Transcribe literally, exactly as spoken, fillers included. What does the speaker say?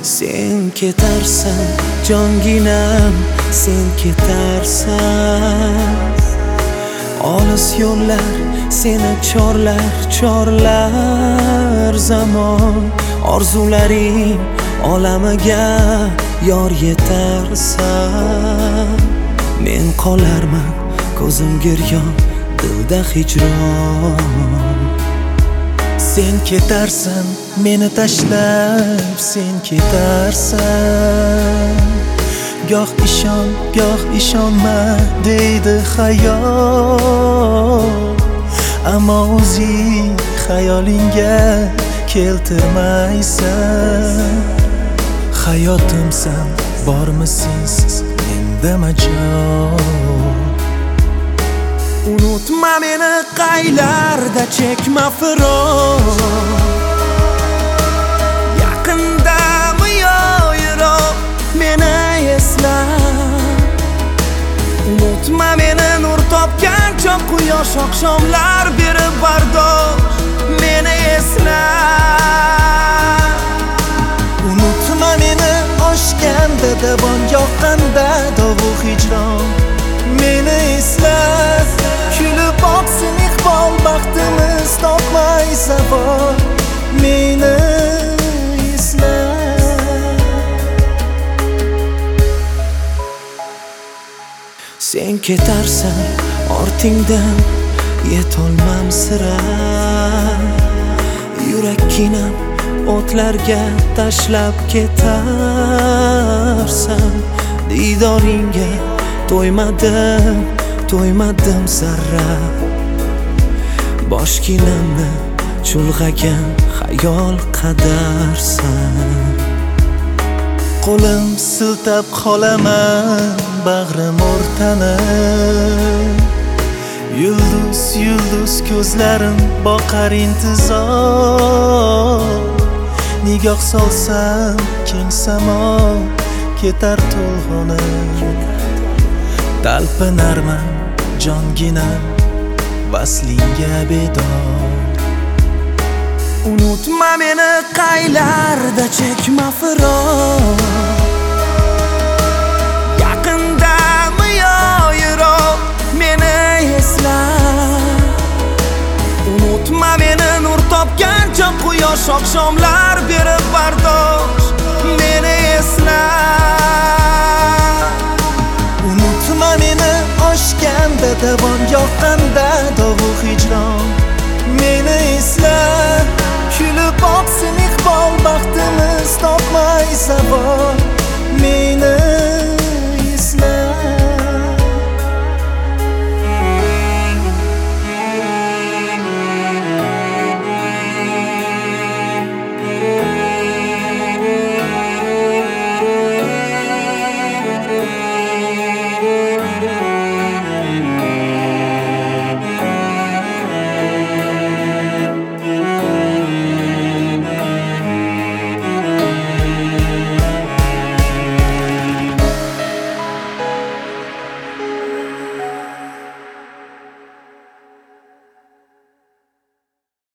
Sen ketarsan jonginam, sen ketarsan. Olis yo'llar seni chorlar, chorlar zamon. Orzularing olamiga yor yetarsan. Men qolarman ko'zim giryon, dilda hijron. Sen ketarsan meni tashlab, sen ketarsan. Goh ishon, goh ishonma deydi xayol. Ammo o'zing xayolingga keltirmaysan. Hayotimsan, bormi sensiz menda majol. Unutma meni qaylarda, chekma firoq. Yaqindami yo yiroq, meni esla. Unutma meni nur topgan choq quyosh oqshomlar berib bardosh, meni esla. Unutma meni oshganda, davon yoqqanda dovu hijron, meni esla. Kulib oqsin iqbol, baxtimiz topmay zavol, meni esla. Sen ketarsan ortingdan yetolmam sira. Yurakkinam o'tlarga tashlab ketarsan. Didoringga to'ymadim, to'ymadim zarra. Boshginamni chulg'agan xayol qadarsan. Qo'lim siltab qolaman bag'rim o'rtanib. Yulduz, yulduz ko'zlarim boqar intizor. Nigoh solsam keng samo ketar to'lg'onib. Talpinarman jonginam vaslingga bedor. Unutma meni qaylarda, chekma firoq. Yaqindami yo yiroq, meni esla. Unutma meni nur topgan choq quyosh oqshomlar berib bardosh,